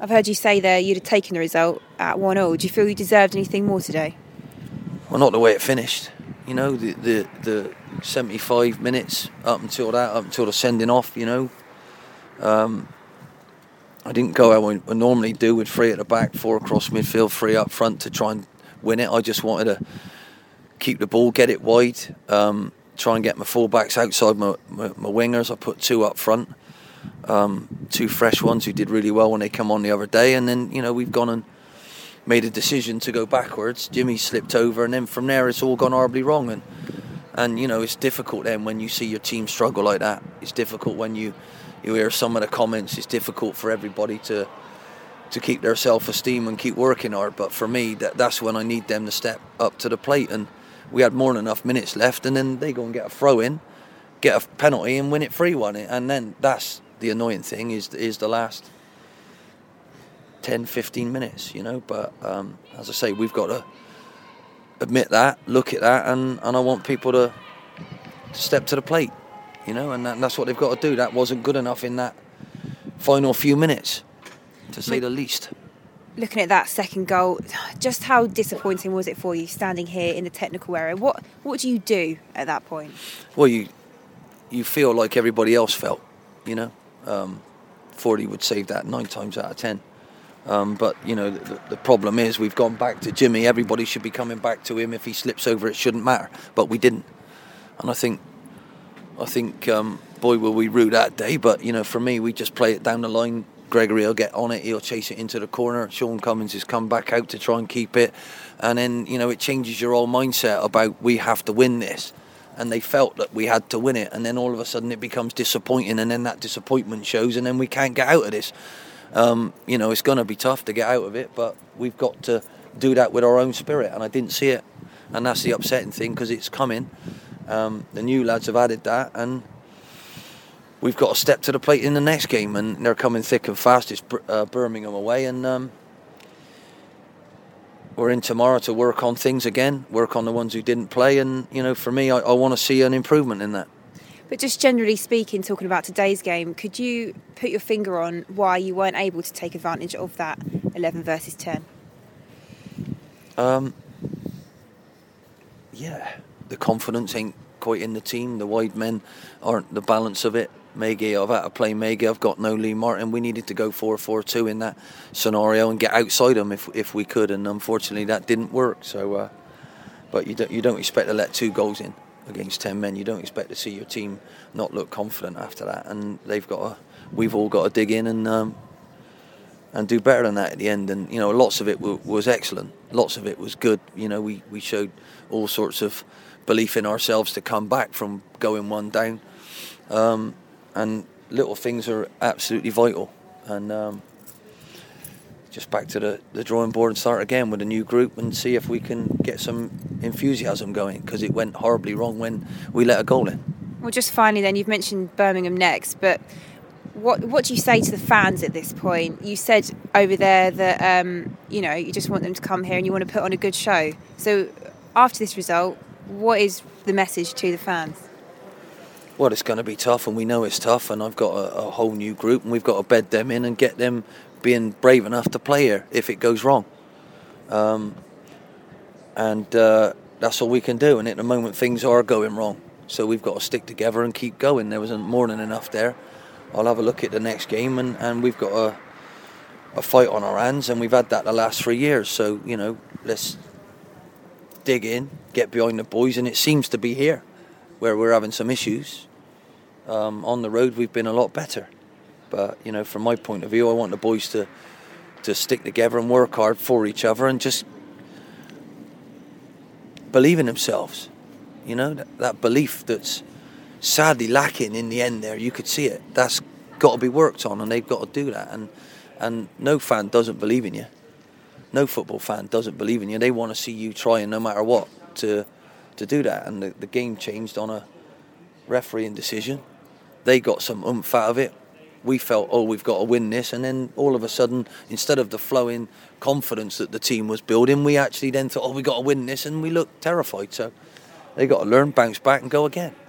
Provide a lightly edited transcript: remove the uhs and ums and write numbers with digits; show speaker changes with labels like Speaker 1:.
Speaker 1: I've heard you say there you'd have taken the result at 1-1. Do you feel you deserved anything more today?
Speaker 2: Well, not the way it finished. You know, the 75 minutes up until the sending off, you know. I didn't go how I normally do with 3 at the back, 4 across midfield, 3 up front to try and win it. I just wanted to keep the ball, get it wide, try and get my full-backs outside my wingers. I put 2 up front, 2 fresh ones who did really well when they come on the other day. And then, you know, we've gone and made a decision to go backwards. Jimmy slipped over, and then from there it's all gone horribly wrong. And you know, it's difficult then when you see your team struggle like that. It's difficult when you hear some of the comments. It's difficult for everybody to keep their self-esteem and keep working hard. But for me, that's when I need them to step up to the plate. And we had more than enough minutes left, and then they go and get a throw-in, get a penalty and win it 3-1. And then that's the annoying thing, is the last 10, 15 minutes, you know. But as I say, we've got to admit that, look at that, and I want people to step to the plate, you know, and that's what they've got to do. That wasn't good enough in that final few minutes, to say the least.
Speaker 1: Looking at that second goal, just how disappointing was it for you standing here in the technical area? What do you do at that point?
Speaker 2: Well, you feel like everybody else felt, you know. Fordy would save that 9 times out of 10. But, you know, the problem is we've gone back to Jimmy. Everybody should be coming back to him. If he slips over, it shouldn't matter. But we didn't. And I think, boy, were we rude that day. But, you know, for me, we just play it down the line. Gregory will get on it. He'll chase it into the corner. Sean Cummins has come back out to try and keep it. And then, you know, it changes your whole mindset about we have to win this. And they felt that we had to win it. And then all of a sudden it becomes disappointing. And then that disappointment shows. And then we can't get out of this. You know, it's going to be tough to get out of it, but we've got to do that with our own spirit, and I didn't see it, and that's the upsetting thing, because it's coming. The new lads have added that, and we've got to step to the plate in the next game, and they're coming thick and fast. It's Birmingham away, and we're in tomorrow to work on things again, work on the ones who didn't play, and, you know, for me, I want to see an improvement in that.
Speaker 1: But just generally speaking, talking about today's game, could you put your finger on why you weren't able to take advantage of that 11 versus 10?
Speaker 2: Yeah, the confidence ain't quite in the team. The wide men aren't the balance of it. I've had to play Maggie. I've got no Lee Martin. We needed to go 4-4-2 in that scenario and get outside them if we could, and unfortunately that didn't work. So, but you don't expect to let 2 goals in against 10 men. You don't expect to see your team not look confident after that, and we've all got to dig in and do better than that at the end. And, you know, lots of it was excellent, lots of it was good. You know, we showed all sorts of belief in ourselves to come back from going 1 down, and little things are absolutely vital. And just back to the drawing board and start again with a new group and see if we can get some enthusiasm going, because it went horribly wrong when we let a goal in.
Speaker 1: Well, just finally then, you've mentioned Birmingham next, but what do you say to the fans at this point? You said over there that, you know, you just want them to come here and you want to put on a good show. So after this result, what is the message to the fans?
Speaker 2: Well, it's going to be tough, and we know it's tough, and I've got a whole new group, and we've got to bed them in and get them being brave enough to play here if it goes wrong. And that's all we can do, and at the moment things are going wrong, so we've got to stick together and keep going. There wasn't more than enough there. I'll have a look at the next game, and we've got a fight on our hands, and we've had that the last 3 years, so, you know, let's dig in, get behind the boys, and it seems to be here where we're having some issues. On the road we've been a lot better, but, you know, from my point of view, I want the boys to stick together and work hard for each other and just believe in themselves. You know, that belief that's sadly lacking in the end there, you could see it. That's got to be worked on, and they've got to do that. And no fan doesn't believe in you. No football fan doesn't believe in you. They want to see you trying no matter what to do that. And the game changed on a refereeing decision. They got some oomph out of it. We felt, we've got to win this, and then all of a sudden, instead of the flowing confidence that the team was building, we actually then thought, we've got to win this, and we looked terrified. So they got to learn, bounce back and go again.